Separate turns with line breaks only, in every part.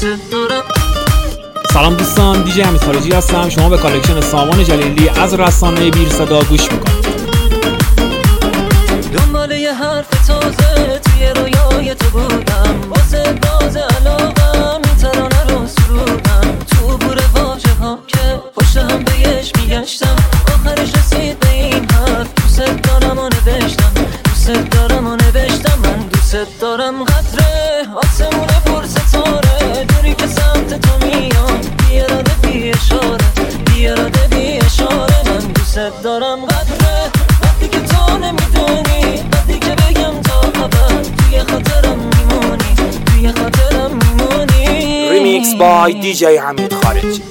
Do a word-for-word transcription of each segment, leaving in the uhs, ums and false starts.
سلام دوستان، دیجی حمید خارجی هستم. شما به کالکشن سامان جلیلی از رسانه بیر صدا گوش میکنید.
دنبال یه حرف تازه توی رویای تو بودم، واسه باز علاقم این ترانه رو سرودم. تو بور واژه ها که پشت هم بهش میگشتم، آخرش رسید به این حرف دوست دارم و نوشتم. دوست دارم و نوشتم من دوست دارم. قطره آسمونه پر ستاره، دوری که سمت تو میاد، بی اراده بی اشاره، بی اراده بی اشاره. من دوست دارم. قطره وقتی که تو نمیدونی، وقتی که بگم تا ابد توی خاطرم میمونی، توی خاطرم میمونی.
ریمیکس بای دیجی حمید خارجی.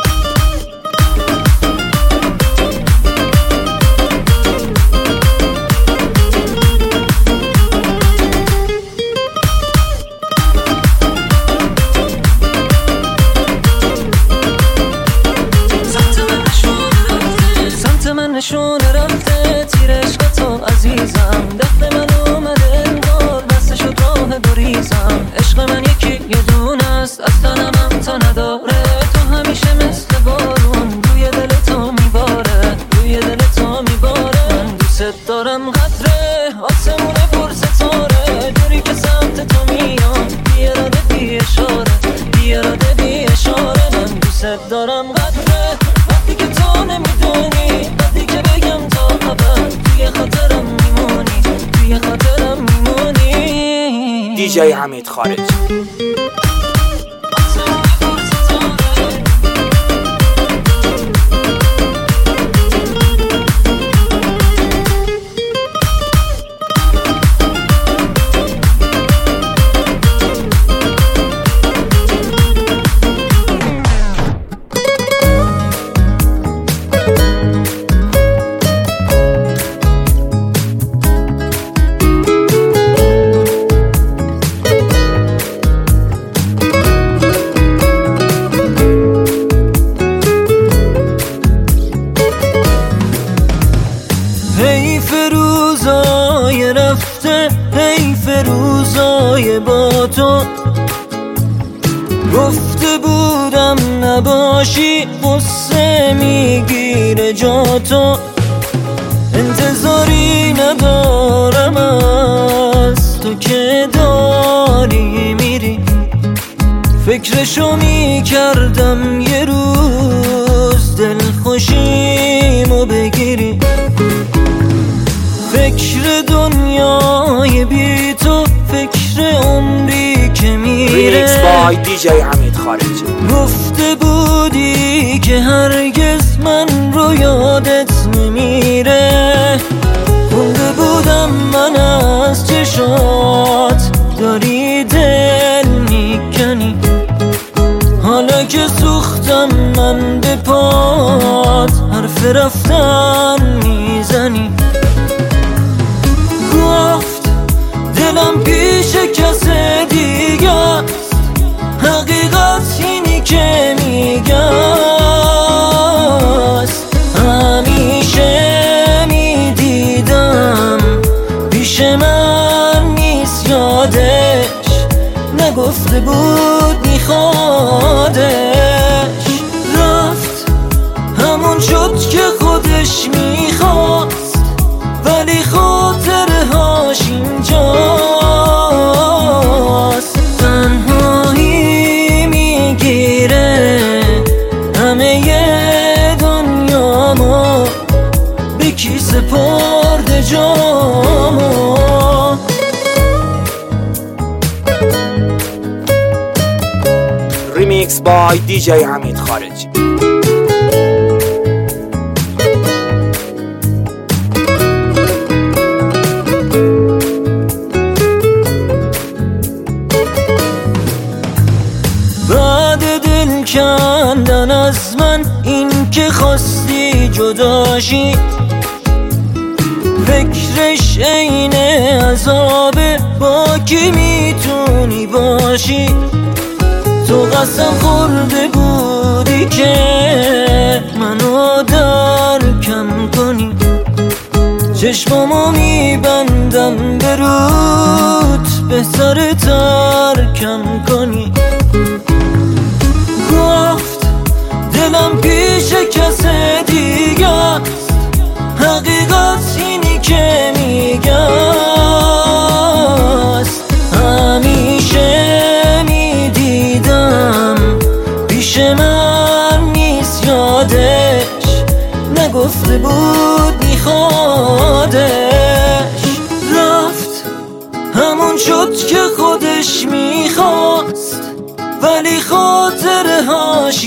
نشون رفته تیر عشق تو عزیزم، دست من اومده انگار بسته شد راه گریزم. عشق من یکی یه دونه است، از تنم تا نداره. تو همیشه مثل بارون روی دل تو میباره، روی دل تو میباره. من دوست دارم. قطره آسمونه پر ستاره، دوری که سمت تو میاد، بی اراده بی اشاره، بی اراده بی اشاره. من دوست دارم. قطره وقتی که تو نمیدونی، وقتی که بگم تا ابد توی خاطرم میمونی، توی خاطرم میمونی.
دیجی حمید خارجی.
حیف روزای رفته، حیف روزای با تو. گفته بودم نباشی قصه میگیره جا تو. انتظاری ندارم از تو که داری میری، فکرشو میکردم یه روز دل خوشیمو بگیری. فکر دنیای بی تو، فکر عمری که میره.
ریمیکس بای دیجی حمید خارجی.
گفته بودی که هرگز من رو یادت نمیره، خونده بودم من از چشات داری دل میکنی. حالا که سوختم من به پات، حرف رفتن میزنی. گفت دلم پیش کس دیگه است، حقیقت اینی که میگه است. همیشه میدیدم پیش من نیست، یادش نگفته بود میخوادش. رفت همون شد که خودش میخواست، ولی خاطره هاش اینجاست. تنهایی میگیره همه دنیامو، به کی سپرده جامو.
ریمیکس بای دیجی حمید خارجی.
کندن از من این که خواستی جداشی، فکرش عین عذابه، با کی میتونی باشی. تو قسم خورده بودی که منو درکم کنی، چشمامو میبندم به رود، بهتره ترکم کنی. خواسته بود میخوادش، رفت همون شد که خودش میخواست، ولی خاطره هاش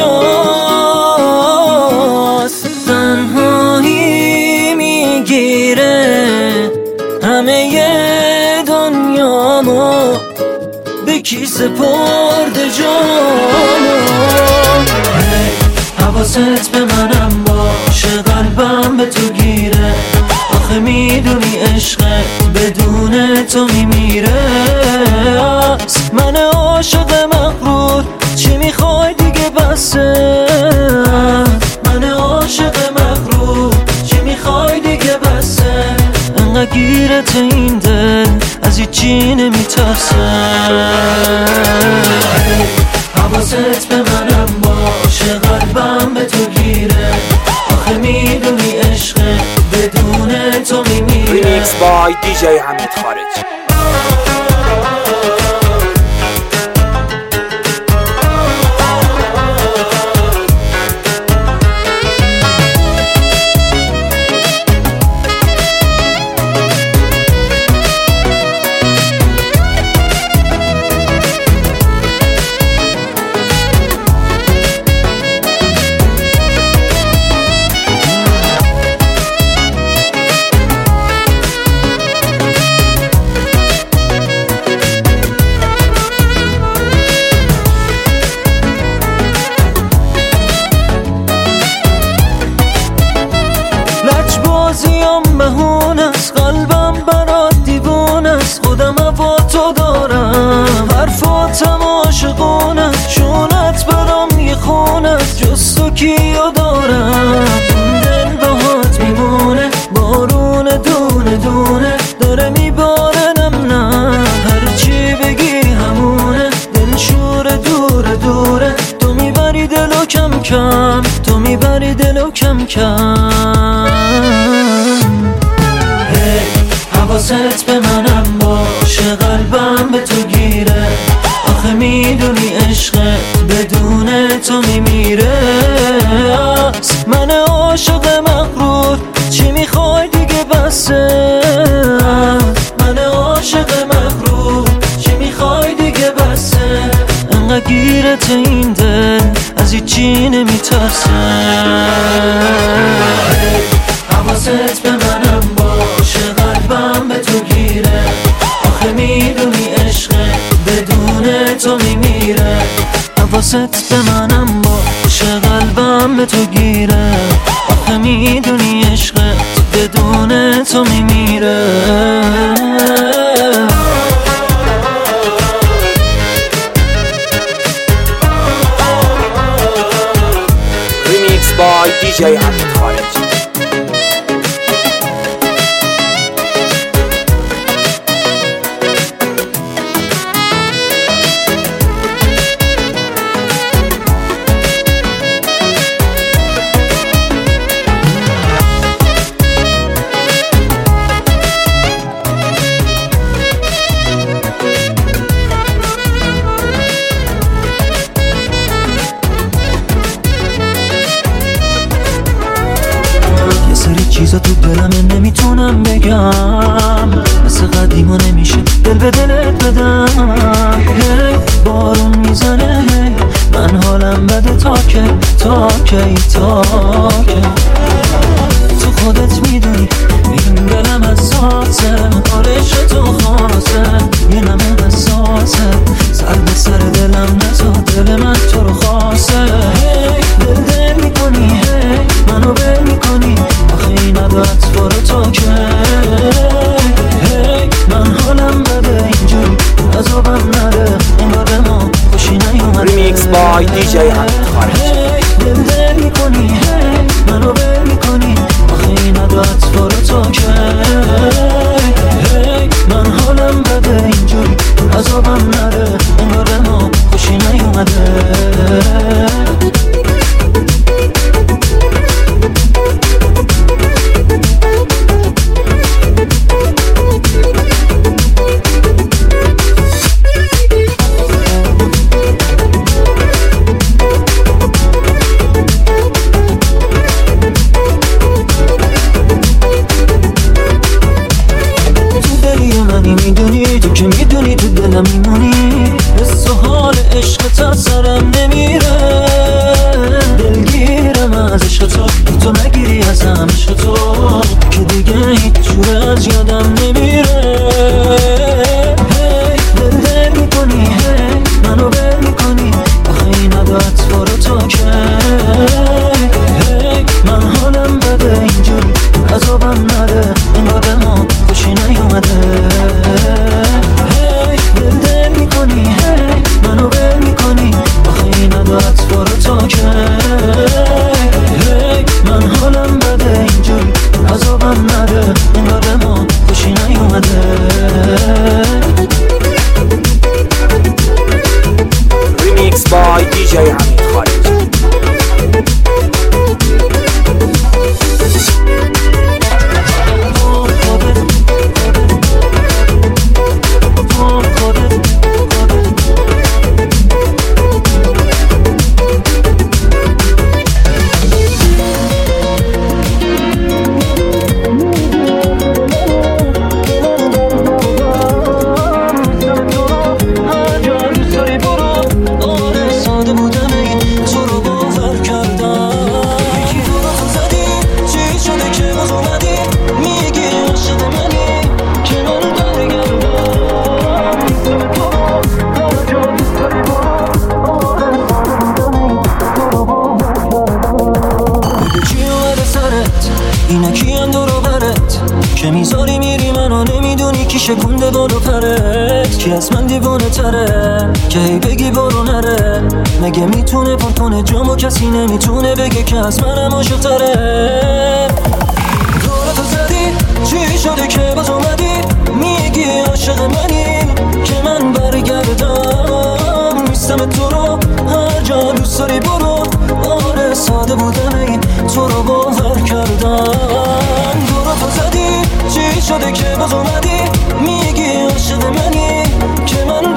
اینجاست. تنهایی میگیره همه دنیامو، به کی سپرده جانو. حواست به منم باشه، قلبم به تو گیره، آخه میدونی عشقت بدون تو میمیره. من عاشق مغرور، چی میخوای دیگه بسه. من عاشق مغرور، چی میخوای دیگه بسه. انقدر گیرت این دل، از هیچی نمیترسه. حواست به منم باشه، قلبم به تو گیره، آخه میدونی عشقت بدون تو میمیره.
ریمیکس بای دی جی حمید خارجی.
لجبازیم بهون است، قلبم برات دیوون است، خودم با تو دارم، حرفاتم عاشقون است، چونت برام یه خون است، جز تو کیو دارم. دل باهات میمونه، بارون دونه دونه داره میباره، نم نه هرچی بگی همونه، دل شور دوره دوره، تو میبری دلو کم کم، تو میبری دلو کم کم. حواست به منم باشه، قلبم به تو گیره، آخه میدونی عشقت بدون تو میمیره. من عاشق مغرور، چی میخوای دیگه بسه. من عاشق مغرور، چی میخوای دیگه بسه. انقدر گیرت این دل، از هیچی نمیترسه. حواست به منم باشه، قلبم به تو گیره، آخه میدونی عشقت بدون تو میمیره. حواست به منم باشه، قلبم به تو گیره، آخه میدونی عشقت بدون تو میمیره.
ریمیکس بای دی جی حمید خارجی.
چیزا تو دلم نمیتونم بگم، مثل قدیما نمیشه دل به دلت بدم. هی بارون میزنه، هی من حالم بده، تا که تا کی تا که تو خودت میدونی، میدون دلم حساسه، حالش تو خاصه، یه نمه حساسه، سر به سر دلم نزا، دل من تو رو خاصه. هی دل دل میکنی، هی منو بل میکنی، آخه این عدت برو تو که هی من حالم بده اینجوری، عذابم نده انگار به ما خوشی نیومده.
ریمیکس بای دی جی حمید خارجی.
هی دل دل میکنی، هی منو بل میکنی، آخه این عدت برو تو که هی من حالم بده اینجوری، عذابم نده انگار به ما خوشی نیومده.
Remix by دی جی حمید خارجی.
اینکی هم دورو برت که میذاری میری منو نمیدونی کی شکونده بالو پرت، کی از من دیوانه تره که هی بگی برو نره. مگه میتونه پر کنه جامو کسی نمیتونه بگه که از منم عاشق تره. دورتو زدی چی شده که باز اومدی میگی عاشق منی که من برگردم نیستم تو رو هر جا دوست داری برو. آره ساده بودم این تو رو باور کردم. دورتو زدی چی شده که باز اومدی میگی عاشق منی که من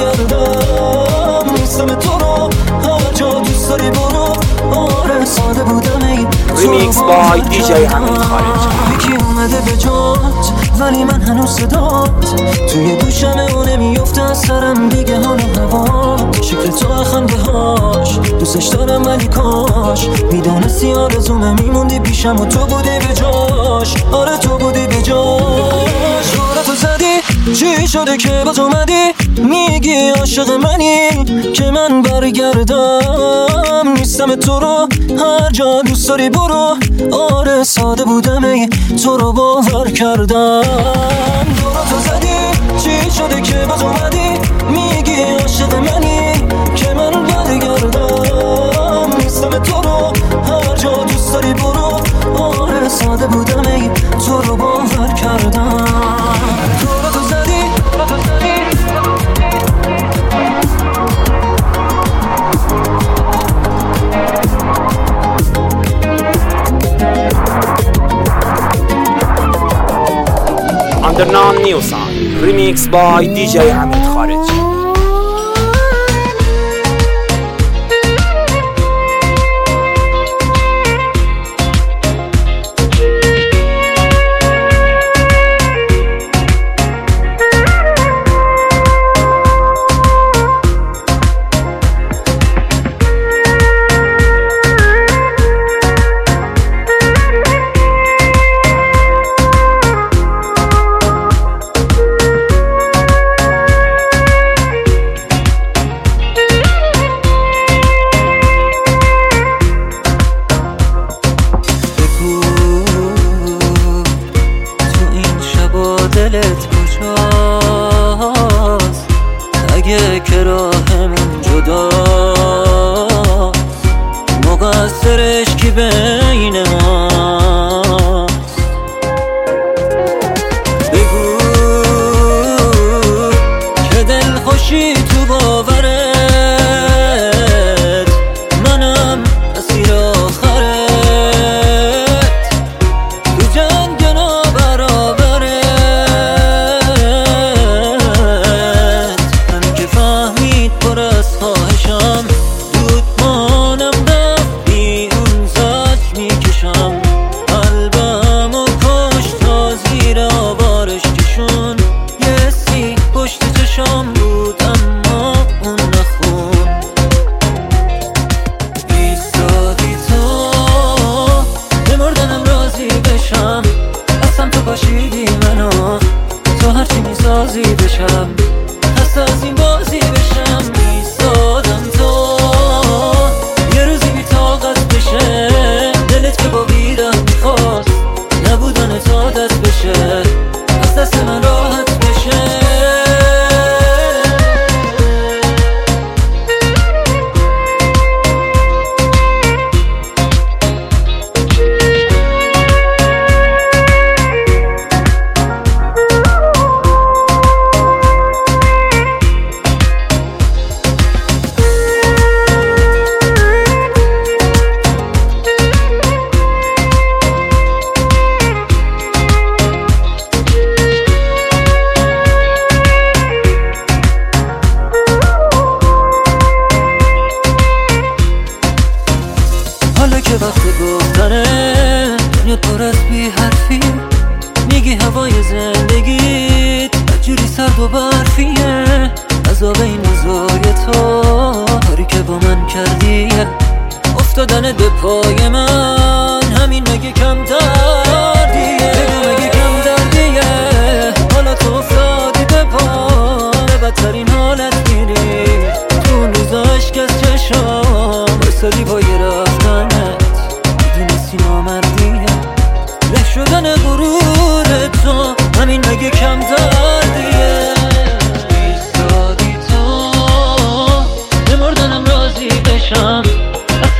برگردم نیستم تو رو هر جا دوست داری برو. آره ساده بودم این
Remix by دی جی حمید خارجی.
یکی اومده به جات ولی من هنوز صدات توی گوشمه و نمیفته از سرم دیگه حال و هوا. شکل تو خنده هاش دوستش دارم ولی کاش میدونستی آرزومه میموندی پیشم و تو بودی به جاش. آره تو بودی به جاش. دورتو زدی چی شده که باز اومدی میگی عاشق منی که من برگردم نیستم تو رو هر جا دوست داری برو. آره ساده بودم ای تو رو باور کردم. دورتو زدی چی شده که باز اومدی میگی عاشق منی که من برگردم نیستم تو رو هر جا دوست داری برو. آره ساده بودم ای تو رو باور کردم. دورتو زدی دورتو زدی
Underground New Sound Remix by دی جی حمید خارجی.
دلت کجاست اگه که راهمون جداست مقصرش کی بین ماست. بگو که دل خوشی تو باورت منم اسیر آخرت تو جنگ
خواهشم دود مانم رفت بی اون زجر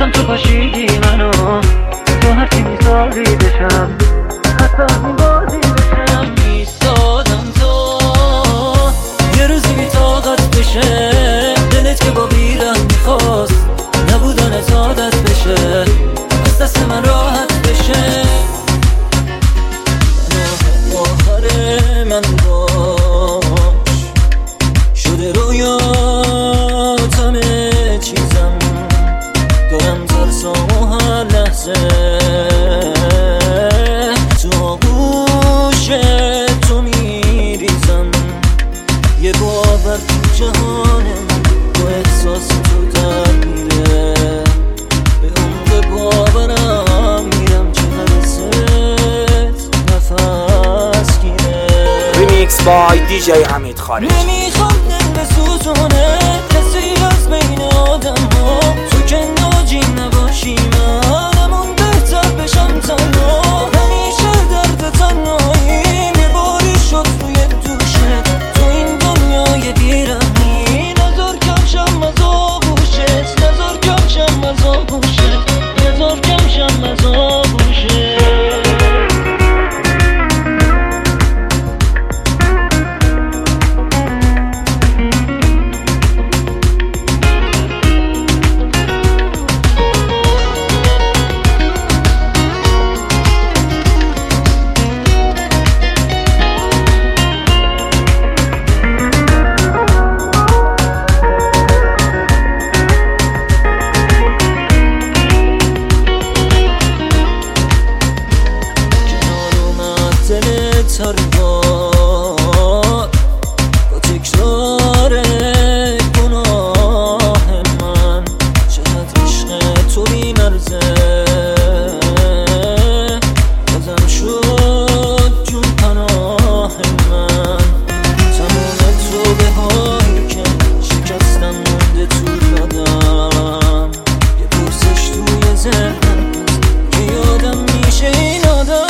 دلم تو پاشیدی منو، تو هرچی میسازی بشم، حتی از این بازی بشم. میسادم تو یه روزی بی طاقت بشه، دلت که با بیرم میخواست نبودن سعادت بشه، از دست من راحت بشه. آخر من باش شده رویات همه چیزم، دارم ترسام و هر لحظه تو آغوش تو میریزم. یه باور تو جهانم با احساس تو در میره، به عمق باورم میرم چه نرست نفس گیره.
ریمیکس بای دی جی حمید خارجی.
نمیخوام دل بسوزونه کسی از بین آدم ها، تو که ناجی نباشی منمون بهتر بشم تنها. همیشه درد تنهایی میباری شد روی دوشه، تو این دنیای بیرحمی نذار کمشم از آغوشت، نذار کمشم از آغوشت، نذار کمشم از آغوشت. هر بار با تکرار گناه من، چقدر عشق تو بی‌مرزه بازم شد جون پناه من. تمام توبه هایی که شکستم مونده تو یادم، یه پرسش توی ذهنم که یادم میشه این آدم.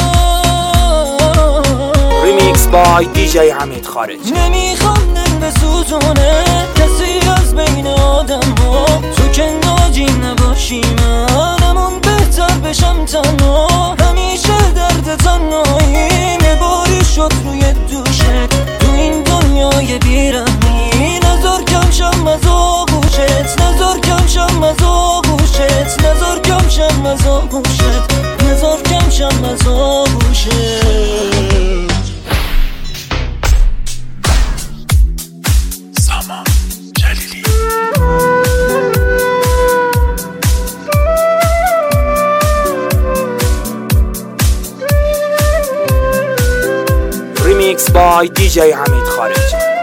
ریمیکس بای دی جی حمید خارجی.
نمیخوام دل بسوزونه کسی از بین آدم ها، تو که ناجی نباشی منمون بهتر بشم تنها. همیشه درد تنهایی میباری شد روی دوشت، تو این دنیای بیرحمی نذار کمشم از آغوشت، نذار کمشم از آغوشت، نذار کمشم از آغوشت، نذار کمشم از آغوشت.
ریمیکس بای دی جی حمید خارجی.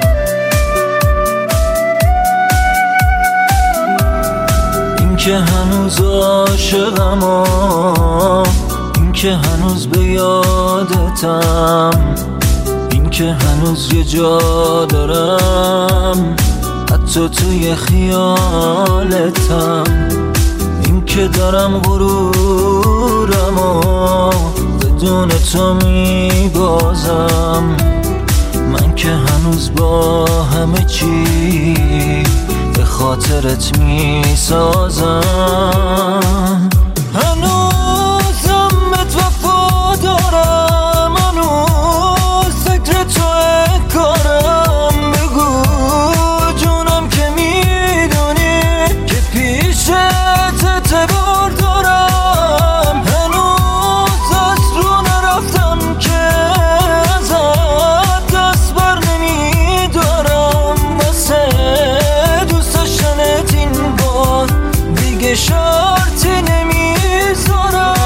این که هنوز عاشقم و این که هنوز به یادتم، این که هنوز یه جا دارم حتی توی خیالتم، این که دارم غرورم و بدون تو میبازم، من که هنوز با همه چی به خاطرت میسازم. هنوزم بهت وفا دارم، هنوز فکر توه کارم. بگو جونم که میدونی که پیشت اعتبار دارم. هنوز از رو نرفتم که ازت دست بر نمیدارم، واسه دوست داشتنت این بار دیگه شرطی نمیذارم.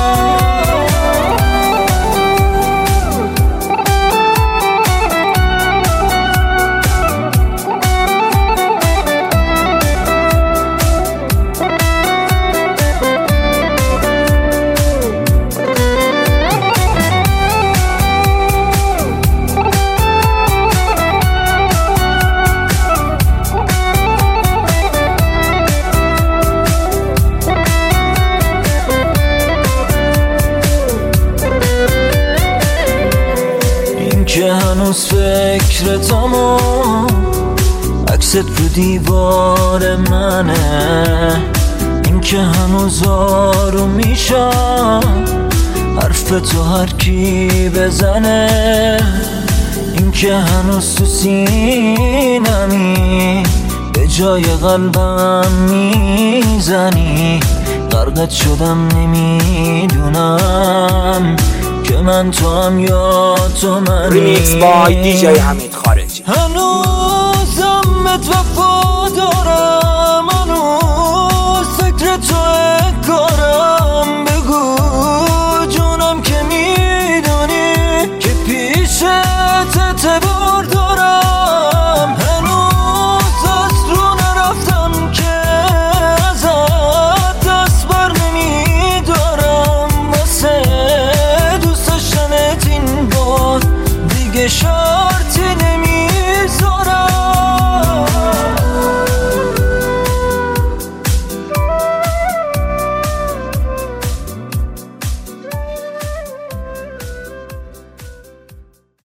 که هنوز فکرتم و عکست رو دیوار منه، این
این که هنوز آروم میشم حرف تو هر کی بزنه، این که هنوز تو سینمی به جای قلبم میزنی. غرقت شدم نمیدونم که من تو هم یا تو منی.
ریمیکس بای دی جی حمید خارجی.
هنوزم بهت وفا دارم،